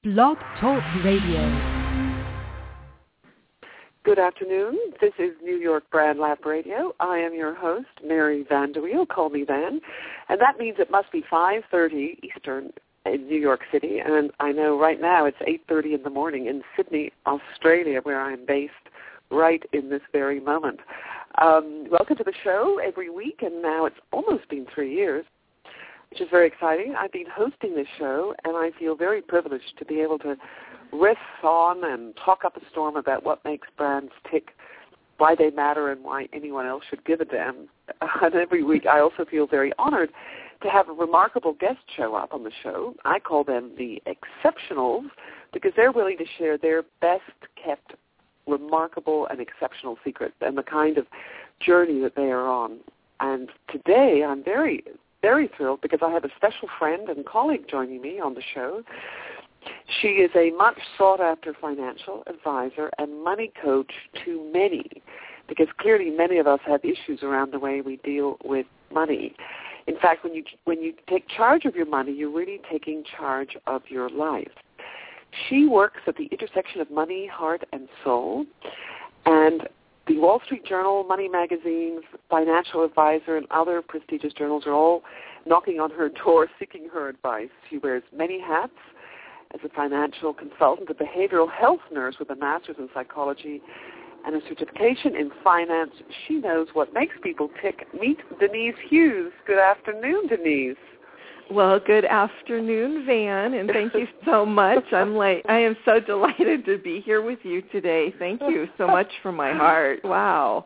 Blog Talk Radio. Good afternoon. This is New York Brand Lab Radio. I am your host, Mary Van de Wiel, call me Van. And that means it must be 5:30 Eastern in New York City. And I know right now it's 8:30 in the morning in Sydney, Australia, where I'm based right in this very moment. Welcome to the show every week, and now it's almost been 3 years, which is very exciting. I've been hosting this show, and I feel very privileged to be able to riff on and talk up a storm about what makes brands tick, why they matter, and why anyone else should give a damn. And every week I also feel very honored to have a remarkable guest show up on the show. I call them the Exceptionals because they're willing to share their best-kept, remarkable, and exceptional secrets and the kind of journey that they are on. And today I'm very thrilled because I have a special friend and colleague joining me on the show. She is a much sought-after financial advisor and money coach to many, because clearly many of us have issues around the way we deal with money. In fact, when you take charge of your money, you're really taking charge of your life. She works at the intersection of money, heart, and soul, and the Wall Street Journal, Money Magazine, Financial Advisor, and other prestigious journals are all knocking on her door seeking her advice. She wears many hats as a financial consultant, a behavioral health nurse with a master's in psychology and a certification in finance. She knows what makes people tick. Meet Denise Hughes. Good afternoon, Denise. Well, good afternoon, Van, and thank you so much. I am so delighted to be here with you today. Thank you so much from my heart. Wow.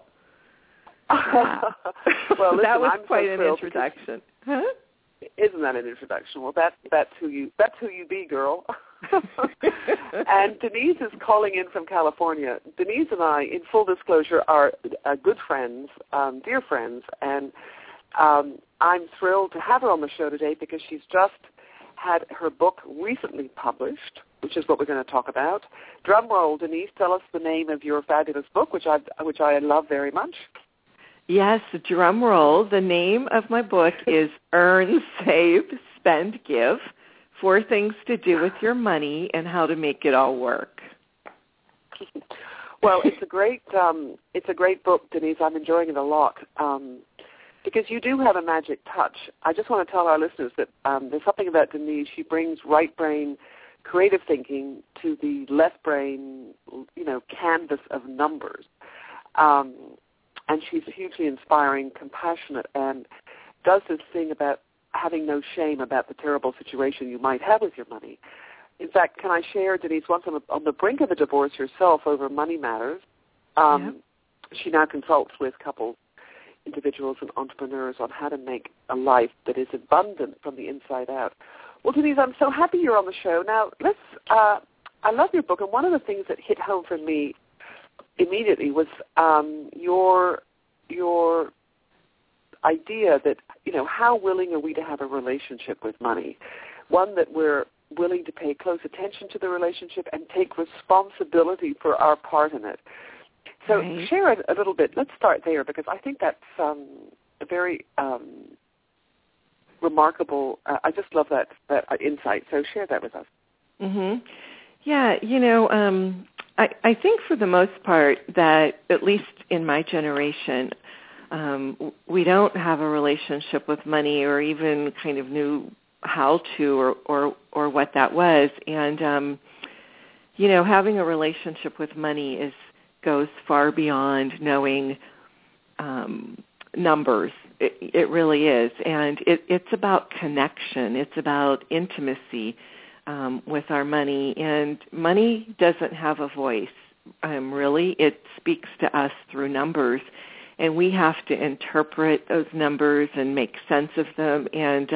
Well, listen, that was I'm quite so an thrilled. introduction. Huh? Isn't that an introduction? Well, that's who you be, girl. And Denise is calling in from California. Denise and I, in full disclosure, are good friends, dear friends, and I'm thrilled to have her on the show today because she's just had her book recently published, which is what we're going to talk about. Drum roll, Denise, tell us the name of your fabulous book, which I love very much. Yes, drum roll. The name of my book is Earn, Save, Spend, Give: 4 Things to Do with Your Money and How to Make It All Work. Well, it's a great book, Denise. I'm enjoying it a lot. Because you do have a magic touch. I just want to tell our listeners that there's something about Denise. She brings right brain creative thinking to the left brain, canvas of numbers. And she's hugely inspiring, compassionate, and does this thing about having no shame about the terrible situation you might have with your money. In fact, can I share, Denise, once on the brink of a divorce herself over money matters, she now consults with couples, individuals, and entrepreneurs on how to make a life that is abundant from the inside out. Well, Denise, I'm so happy you're on the show. Now, I love your book, and one of the things that hit home for me immediately was your idea that, how willing are we to have a relationship with money, one that we're willing to pay close attention to the relationship and take responsibility for our part in it. So share a little bit. Let's start there because I think that's a very remarkable. I just love that insight. So share that with us. Mm-hmm. Yeah, I think for the most part that, at least in my generation, we don't have a relationship with money or even kind of knew how to or what that was. And, having a relationship with money goes far beyond knowing numbers. It really is. And it's about connection. It's about intimacy with our money. And money doesn't have a voice, really. It speaks to us through numbers. And we have to interpret those numbers and make sense of them and,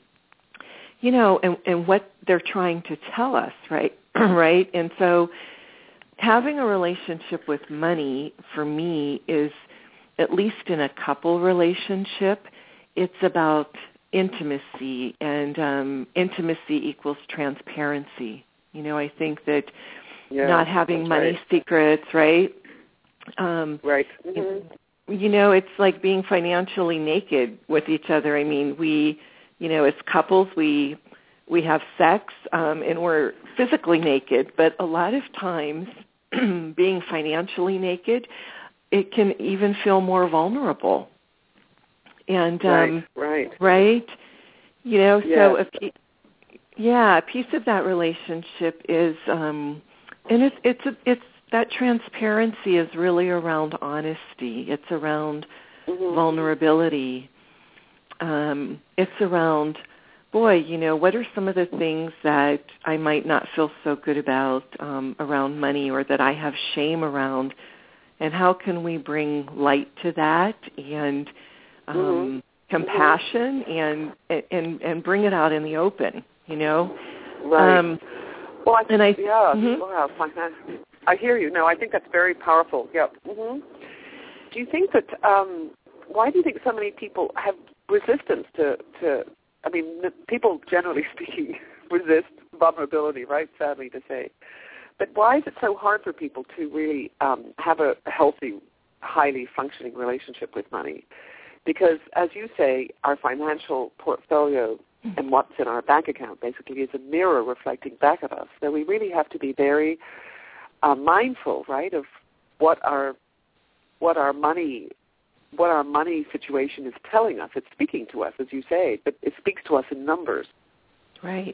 and what they're trying to tell us, right? Right? And so having a relationship with money, for me, is, at least in a couple relationship, it's about intimacy, and intimacy equals transparency. I think that not having money secrets, right? Right. Mm-hmm. It's like being financially naked with each other. I mean, we, as couples, we we have sex, and we're physically naked, but a lot of times being financially naked, it can even feel more vulnerable. And right? You know, yes. so a piece of that relationship is, and it's that transparency is really around honesty. It's around vulnerability. It's around, boy, you know, what are some of the things that I might not feel so good about around money, or that I have shame around, and how can we bring light to that and compassion and bring it out in the open, you know? Right. I hear you. No, I think that's very powerful. Yep. Do you think that, why do you think so many people have resistance to I mean, people generally speaking resist vulnerability, right, sadly to say. But why is it so hard for people to really have a healthy, highly functioning relationship with money? Because, as you say, our financial portfolio and what's in our bank account basically is a mirror reflecting back at us. So we really have to be very mindful, right, of what our money situation is telling us. It's speaking to us, as you say, but it speaks to us in numbers. Right.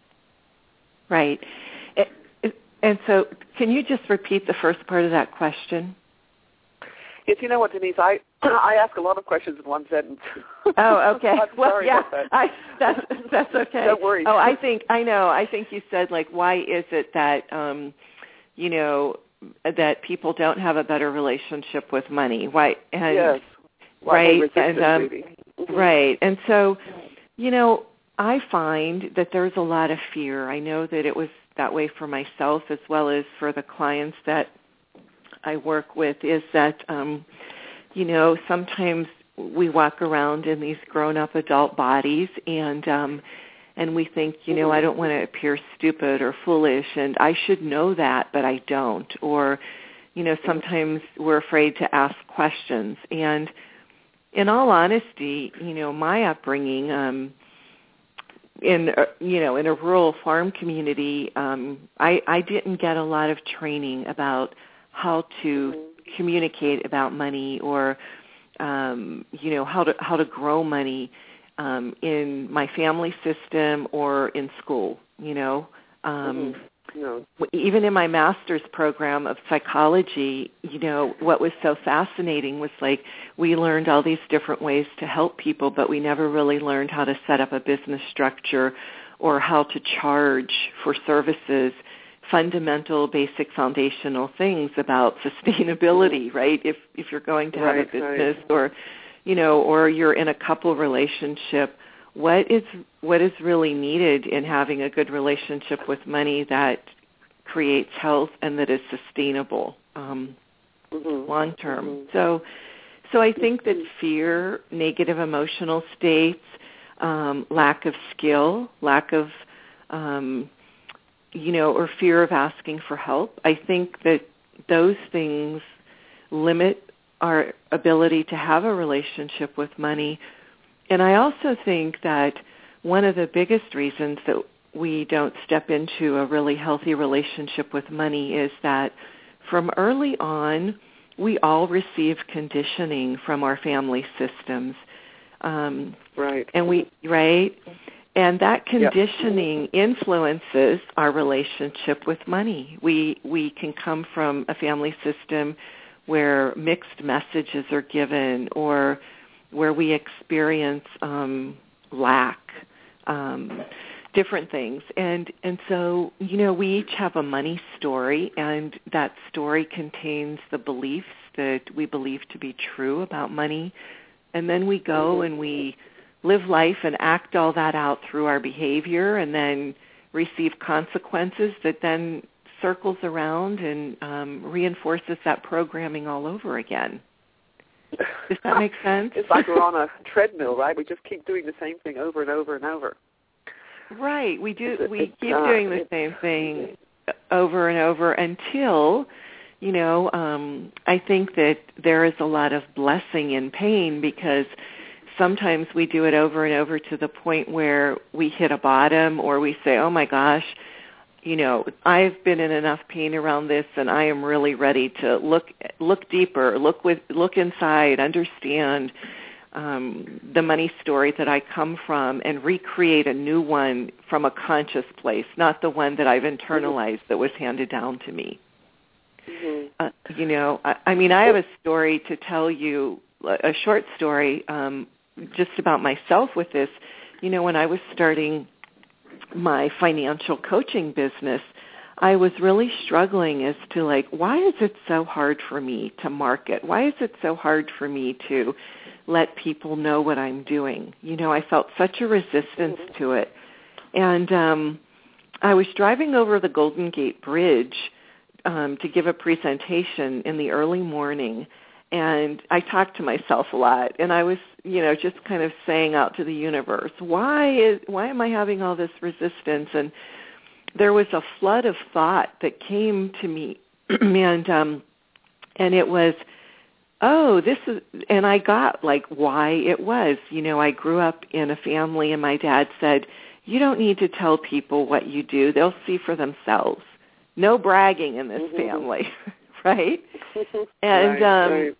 And so can you just repeat the first part of that question? Yes, you know what, Denise, I ask a lot of questions in one sentence. Oh, okay. I'm sorry about that. That's okay. Don't worry. Oh, I think you said, like, why is it that, you know, that people don't have a better relationship with money? Why? And, yes. Right. And, right. And so, you know, I find that there's a lot of fear. I know that it was that way for myself as well as for the clients that I work with, is that, you know, sometimes we walk around in these grown-up adult bodies and we think, you know, I don't want to appear stupid or foolish, and I should know that, but I don't. Or, you know, sometimes we're afraid to ask questions. And in all honesty, you know, my upbringing in a rural farm community, I didn't get a lot of training about how to communicate about money, or you know, how to grow money in my family system or in school. You know, even in my master's program of psychology, you know, what was so fascinating was, like, we learned all these different ways to help people, but we never really learned how to set up a business structure or how to charge for services, fundamental, basic, foundational things about sustainability, right? If you're going to have a business, or, you know, or you're in a couple relationship, what is really needed in having a good relationship with money that creates health and that is sustainable long term. So I think that fear, negative emotional states, lack of skill, lack of you know, or fear of asking for help, I think that those things limit our ability to have a relationship with money. And I also think that one of the biggest reasons that we don't step into a really healthy relationship with money is that from early on, we all receive conditioning from our family systems. And that conditioning influences our relationship with money. We can come from a family system where mixed messages are given, or where we experience lack, different things. And so, you know, we each have a money story, and that story contains the beliefs that we believe to be true about money. And then we go and we live life and act all that out through our behavior, and then receive consequences that then circles around and reinforces that programming all over again. Does that make sense? It's like we're on a treadmill, right? We just keep doing the same thing over and over and over. Right. We do. We keep doing the same thing over and over until, you know, I think that there is a lot of blessing in pain, because sometimes we do it over and over to the point where we hit a bottom, or we say, oh my gosh, I've been in enough pain around this, and I am really ready to look deeper, look inside, understand the money story that I come from, and recreate a new one from a conscious place, not the one that I've internalized that was handed down to me. Mm-hmm. I have a story to tell you, a short story just about myself with this. When I was starting my financial coaching business, I was really struggling as to why is it so hard for me to market? Why is it so hard for me to let people know what I'm doing? I felt such a resistance to it. And I was driving over the Golden Gate Bridge to give a presentation in the early morning, and I talked to myself a lot, and I was, just kind of saying out to the universe, why am I having all this resistance? And there was a flood of thought that came to me, and it was, and I got why it was. I grew up in a family, and my dad said, you don't need to tell people what you do. They'll see for themselves. No bragging in this family, right? And, right.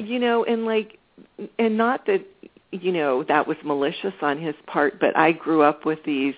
And not that, that was malicious on his part, but I grew up with these,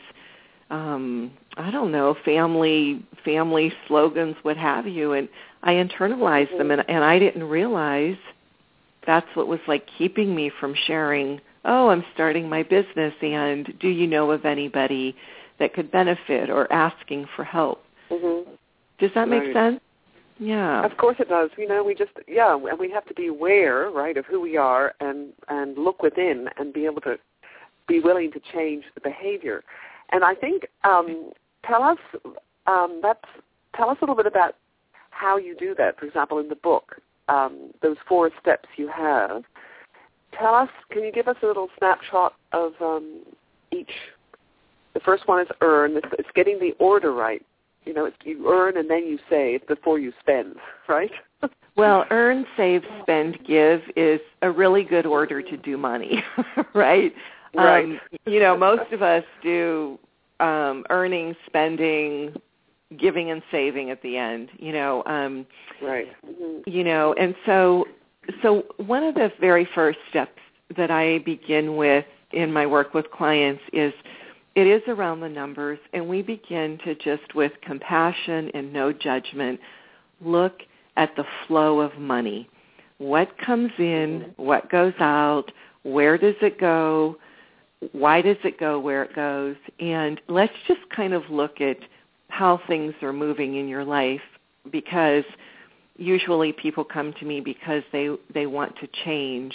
family slogans, what have you, and I internalized them, and I didn't realize that's what was keeping me from sharing, I'm starting my business, and do you know of anybody that could benefit, or asking for help. Mm-hmm. Does that make sense? Yeah. Of course it does. And we have to be aware, right, of who we are, and look within and be able to be willing to change the behavior. And I think tell us a little bit about how you do that. For example, in the book, those 4 steps you have. Can you give us a little snapshot of each? The first one is earn. It's getting the order right. You earn and then you save before you spend, right? Well, earn, save, spend, give is a really good order to do money, right? Right. Most of us do earning, spending, giving, and saving at the end. Right. Mm-hmm. And so one of the very first steps that I begin with in my work with clients is it is around the numbers, and we begin to just with compassion and no judgment look at the flow of money. What comes in, what goes out, where does it go, why does it go where it goes, and let's just kind of look at how things are moving in your life, because usually people come to me because they want to change,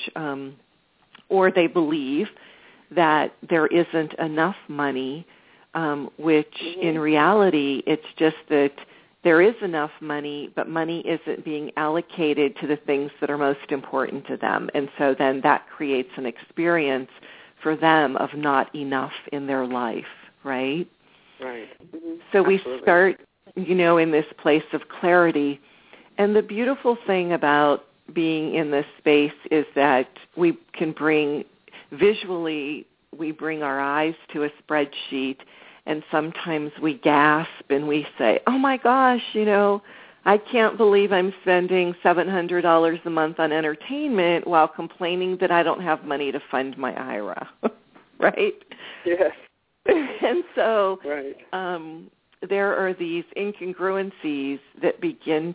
or they believe that there isn't enough money, which in reality it's just that there is enough money, but money isn't being allocated to the things that are most important to them. And so then that creates an experience for them of not enough in their life, right? Right. Mm-hmm. So Absolutely. We start, in this place of clarity. And the beautiful thing about being in this space is that we can bring visually, we bring our eyes to a spreadsheet, and sometimes we gasp and we say, oh my gosh, I can't believe I'm spending $700 a month on entertainment while complaining that I don't have money to fund my IRA, right? Yes. And so right. There are these incongruencies that we begin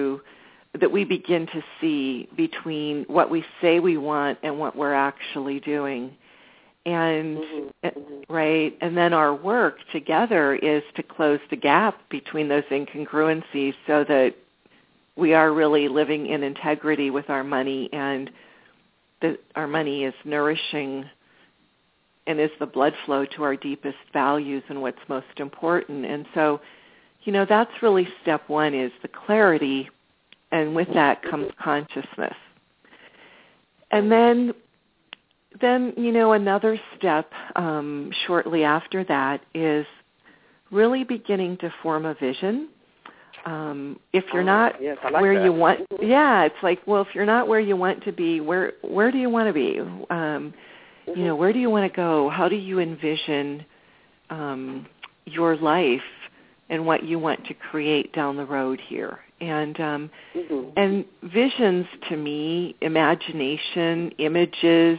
to see between what we say we want and what we're actually doing. And right, and then our work together is to close the gap between those incongruencies so that we are really living in integrity with our money, and that our money is nourishing and is the blood flow to our deepest values and what's most important. And so, that's really step one, is the clarity, and with that comes consciousness. And then another step shortly after that is really beginning to form a vision. If you're not where you want, it's like, well, if you're not where you want to be, where do you want to be? you know, where do you want to go? How do you envision your life and what you want to create down the road here? And and visions, to me, imagination, images,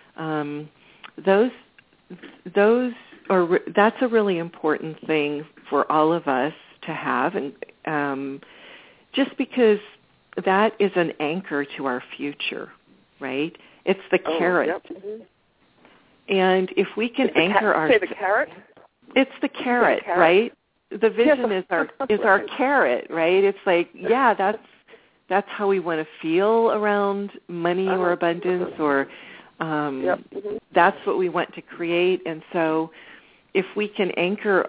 that's a really important thing for all of us to have, and just because that is an anchor to our future, right? It's the carrot. Yep. Mm-hmm. And if we can anchor our... Say the carrot? It's the carrot, right? The vision is our carrot, right? It's like, yeah, that's how we want to feel around money or abundance, or that's what we want to create. And so if we can anchor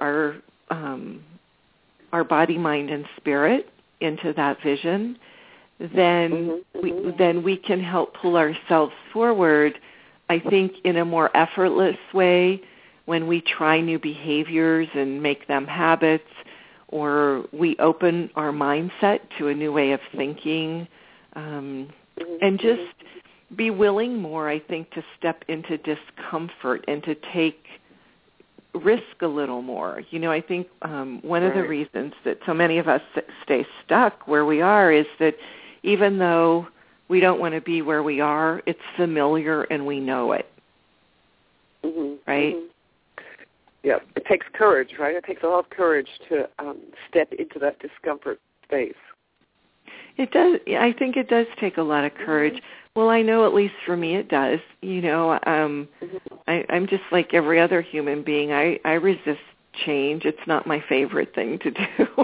our body, mind, and spirit into that vision, then we can help pull ourselves forward, I think, in a more effortless way when we try new behaviors and make them habits, or we open our mindset to a new way of thinking, and just be willing more, I think, to step into discomfort and to take risk a little more. You know, I think one of the reasons that so many of us stay stuck where we are is that even though we don't want to be where we are, it's familiar and we know it, right? Yeah, it takes courage, right? It takes a lot of courage to step into that discomfort space. It does. I think it does take a lot of courage. Well, I know at least for me it does. You know, I'm just like every other human being. I resist change. It's not my favorite thing to do.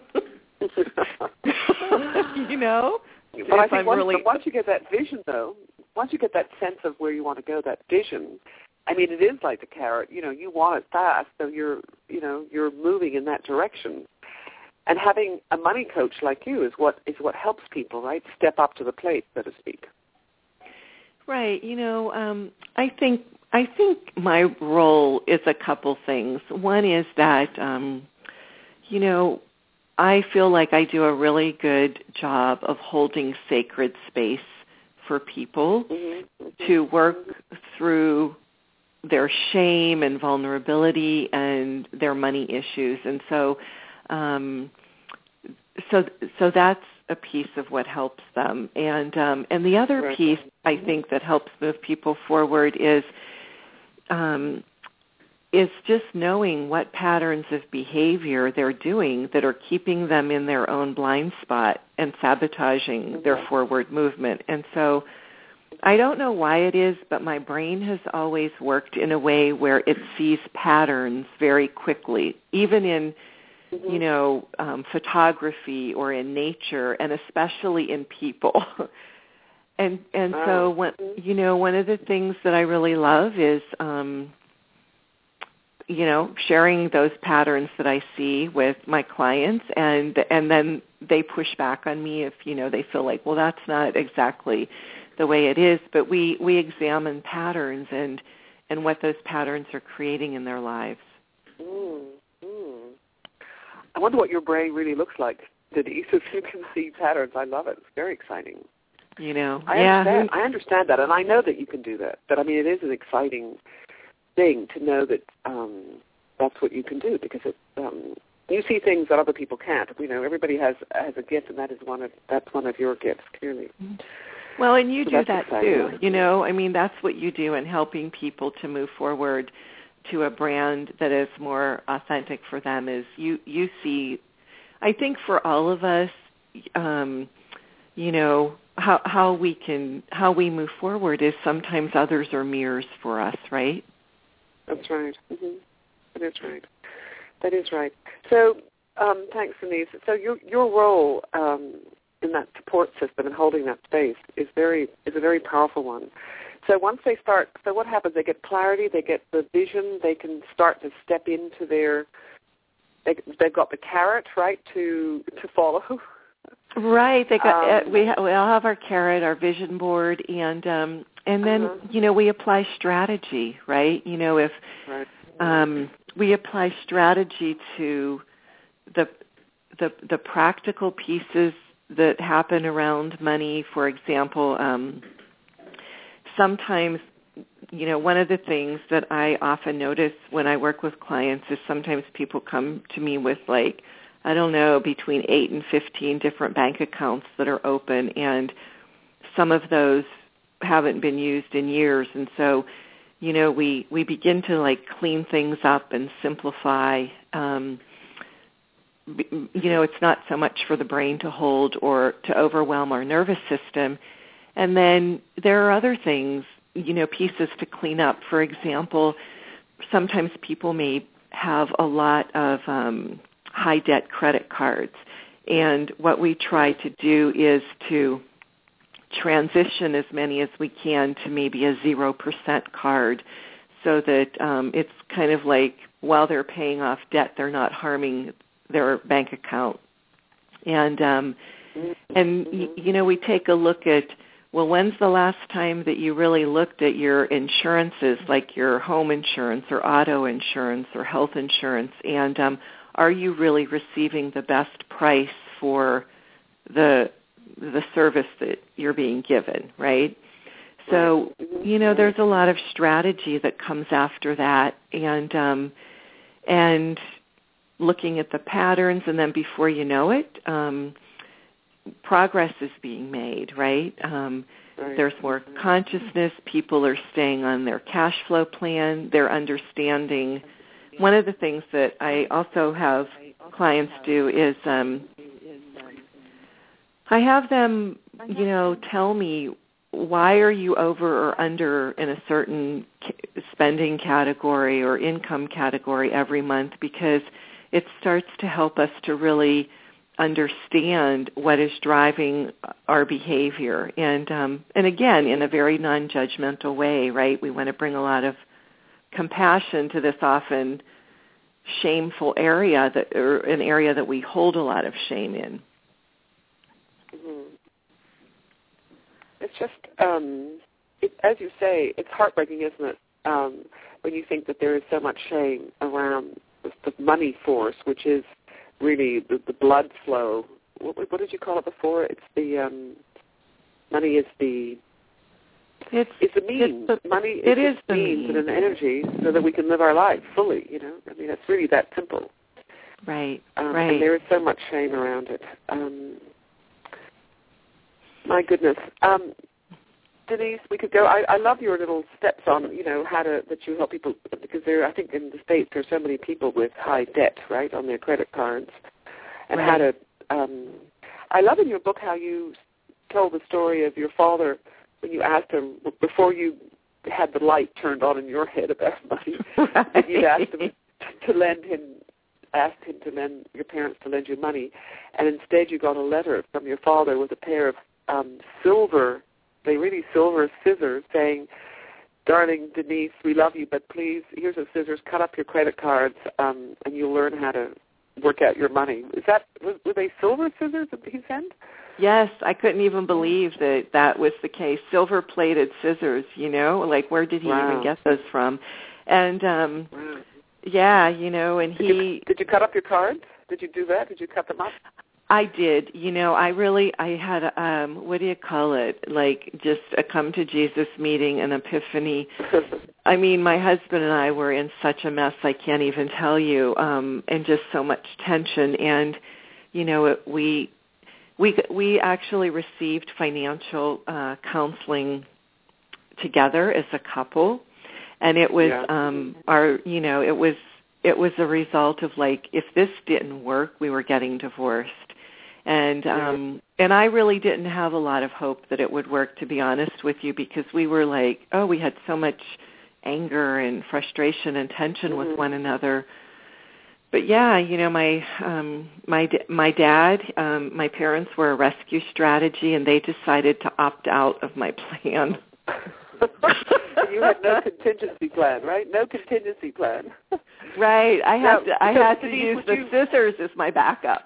You know? But I think once you get that vision, though, once you get that sense of where you want to go, that vision, I mean, it is like the carrot. You know, you want it fast, so you're moving in that direction. And having a money coach like you is what helps people, right, step up to the plate, so to speak. Right. You know, I think my role is a couple things. One is that, you know, I feel like I do a really good job of holding sacred space for people to work through their shame and vulnerability and their money issues. And so so that's a piece of what helps them. And the other piece I think that helps move people forward is just knowing what patterns of behavior they're doing that are keeping them in their own blind spot and sabotaging their forward movement. And so I don't know why it is, but my brain has always worked in a way where it sees patterns very quickly, even in, you know, photography or in nature, and especially in people. and so, you know, one of the things that I really love is, you know, sharing those patterns that I see with my clients, and then they push back on me if, you know, they feel like, well, that's not exactly the way it is. But we examine patterns and what those patterns are creating in their lives. I wonder what your brain really looks like, Denise, if you can see patterns. I love it. It's very exciting. You know, I understand that, and I know that you can do that. But, I mean, it is an exciting thing to know that that's what you can do, because you see things that other people can't. You know, everybody has a gift, and that's one of your gifts, clearly. Well, and you so do that exciting. too. You know, I mean, that's what you do in helping people to move forward to a brand that is more authentic for them. Is you see, I think for all of us, you know, how we move forward is sometimes others are mirrors for us, right? That's right. That is right. That is right. So, thanks, Denise. So your role in that support system and holding that space is a very powerful one. So once they start, so what happens? They get clarity, they get the vision, they can start to step into they've got the carrot, right, to follow. Right. They got we all have our carrot, our vision board, and then you know, we apply strategy, right? You know, if we apply strategy to the practical pieces that happen around money. For example, sometimes one of the things that I often notice when I work with clients is sometimes people come to me with between 8 and 15 different bank accounts that are open, and some of those haven't been used in years. And so, we begin to clean things up and simplify. It's not so much for the brain to hold or to overwhelm our nervous system. And then there are other things, pieces to clean up. For example, sometimes people may have a lot of high debt credit cards. And what we try to do is to transition as many as we can to maybe a 0% card, so that it's kind of like while they're paying off debt, they're not harming their bank account. And we take a look at, well, when's the last time that you really looked at your insurances, like your home insurance or auto insurance or health insurance, and are you really receiving the best price for the service that you're being given, right? So, there's a lot of strategy that comes after that, and looking at the patterns, and then before you know it, progress is being made, right? There's more consciousness. People are staying on their cash flow plan. They're understanding. One of the things that I also have clients do is I have them, tell me, why are you over or under in a certain spending category or income category every month, because it starts to help us to really understand what is driving our behavior. And again, in a very non-judgmental way, right? We want to bring a lot of compassion to this often shameful area, or an area that we hold a lot of shame in. It's just, as you say, it's heartbreaking, isn't it, when you think that there is so much shame around the money force, which is really the blood flow. What did you call it before? It's the money is the it's the means. Money is the means and an energy so that we can live our life fully. I mean, it's really that simple. Right. Right. And there is so much shame around it. My goodness. Denise, we could go. I love your little steps on, that you help people, because I think in the States there are so many people with high debt, right, on their credit cards, and right. how to. I love in your book how you told the story of your father when you asked him before you had the light turned on in your head about money, right. and you asked him to lend your parents to lend you money, and instead you got a letter from your father with a pair of silver scissors saying, "Darling Denise, we love you, but please, here's the scissors, cut up your credit cards, and you'll learn how to work out your money." Were they silver scissors that he sent? Yes, I couldn't even believe that was the case. Silver-plated scissors, where did he even get those from? And, yeah, and Did you cut up your cards? Did you do that? Did you cut them up? I did. I had, what do you call it, just a come to Jesus meeting, an epiphany. I mean, my husband and I were in such a mess, I can't even tell you, and just so much tension. And, we actually received financial counseling together as a couple, and it was it was a result of if this didn't work, we were getting divorced. And I really didn't have a lot of hope that it would work, to be honest with you, because we were we had so much anger and frustration and tension with one another. But yeah, my dad, my parents were a rescue strategy, and they decided to opt out of my plan. You had no contingency plan, right? No contingency plan. Right. I had to use the scissors as my backup.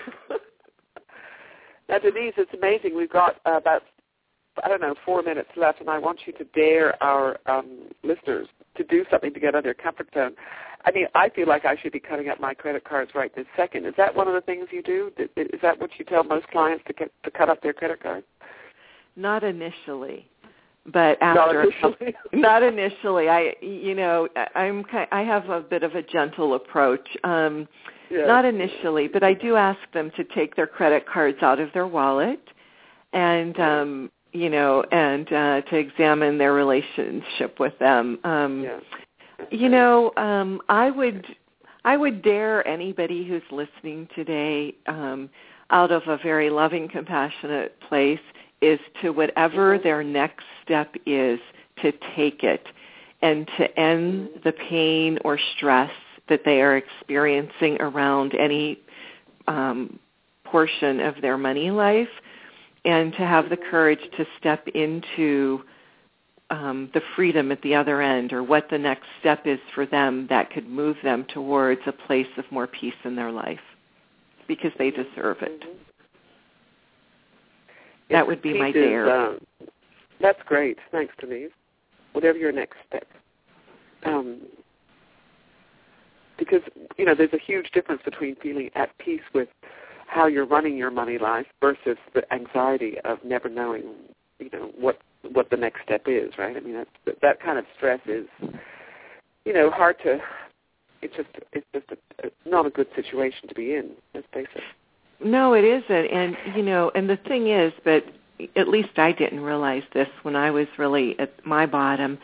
Now, Denise, it's amazing. We've got about 4 minutes left, and I want you to dare our listeners to do something to get out of their comfort zone. I mean, I feel like I should be cutting up my credit cards right this second. Is that one of the things you do? Is that what you tell most clients, to cut up their credit cards? Not initially. but after not initially. I have a bit of a gentle approach. Not initially, but I do ask them to take their credit cards out of their wallet and to examine their relationship with them. I would dare anybody who's listening today, out of a very loving, compassionate place, is to whatever their next step is, to take it and to end the pain or stress that they are experiencing around any portion of their money life, and to have the courage to step into the freedom at the other end, or what the next step is for them that could move them towards a place of more peace in their life, because they deserve it. That would be my dare. That's great. Thanks, Denise. Whatever your next step. Because, there's a huge difference between feeling at peace with how you're running your money life versus the anxiety of never knowing, what the next step is, right? I mean, that kind of stress is, hard to, it's just not a good situation to be in, let's face it. No, it isn't. And, and the thing is, but at least I didn't realize this when I was really at my bottom,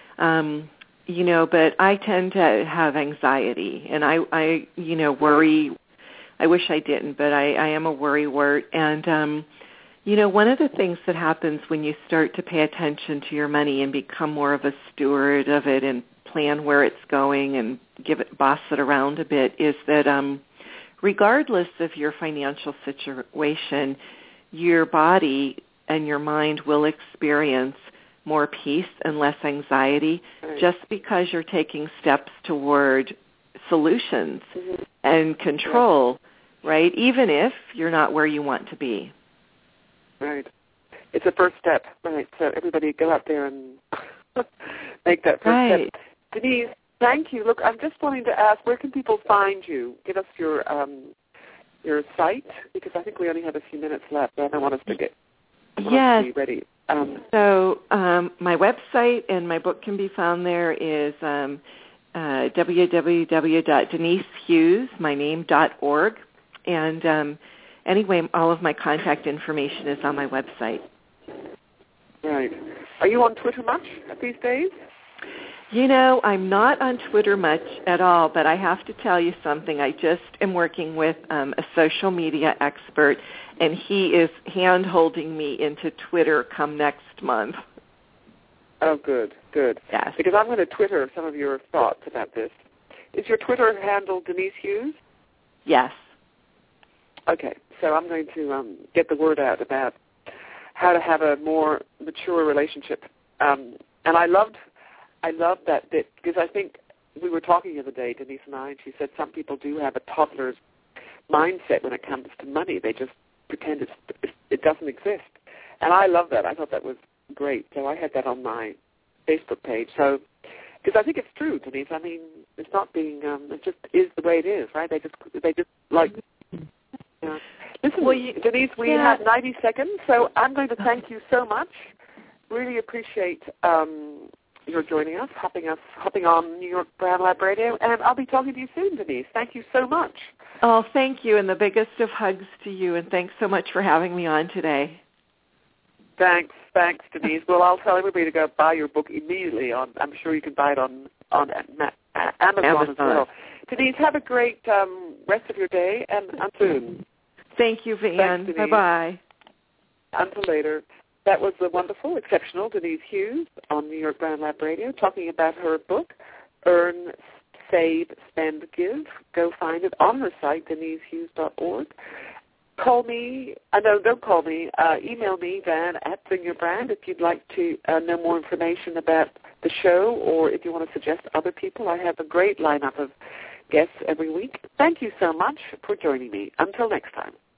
but I tend to have anxiety, and I worry. I wish I didn't, but I am a worrywart. And, one of the things that happens when you start to pay attention to your money and become more of a steward of it and plan where it's going and boss it around a bit is that regardless of your financial situation, your body and your mind will experience more peace and less anxiety, just because you're taking steps toward solutions and control, right? Even if you're not where you want to be. Right. It's a first step, right? So everybody go out there and make that first step. Denise, thank you. Look, I'm just wanting to ask, where can people find you? Give us your site, because I think we only have a few minutes left. I don't want us to get to be ready. So my website and my book can be found there is www.denisehughes.org. And anyway, all of my contact information is on my website. Right. Are you on Twitter much these days? I'm not on Twitter much at all, but I have to tell you something. I just am working with a social media expert, and he is hand-holding me into Twitter come next month. Oh, good. Yes. Because I'm going to Twitter some of your thoughts about this. Is your Twitter handle Denise Hughes? Yes. Okay, so I'm going to get the word out about how to have a more mature relationship. And I loved that bit, because I think we were talking the other day, Denise and I, and she said some people do have a toddler's mindset when it comes to money. They just pretend it doesn't exist. And I love that. I thought that was great. So I had that on my Facebook page. So, because I think it's true, Denise. I mean, it's not being, it just is the way it is, right? They just like, Listen, Denise, we have 90 seconds, so I'm going to thank you so much. Really appreciate your joining us, hopping on New York Brand Lab Radio, and I'll be talking to you soon, Denise. Thank you so much. Oh, thank you, and the biggest of hugs to you, and thanks so much for having me on today. Thanks, Denise. Well, I'll tell everybody to go buy your book immediately. I'm sure you can buy it on Amazon as well. Denise, have a great rest of your day, and soon. Thank you, Van. Bye-bye. Until later. That was the wonderful, exceptional Denise Hughes on New York Brand Lab Radio talking about her book, Earn, Save, Spend, Give. Go find it on her site, denisehughes.org. Call me. Don't call me. Email me, Van, at Bring Your Brand, if you'd like to know more information about the show, or if you want to suggest other people. I have a great lineup of guests every week. Thank you so much for joining me. Until next time.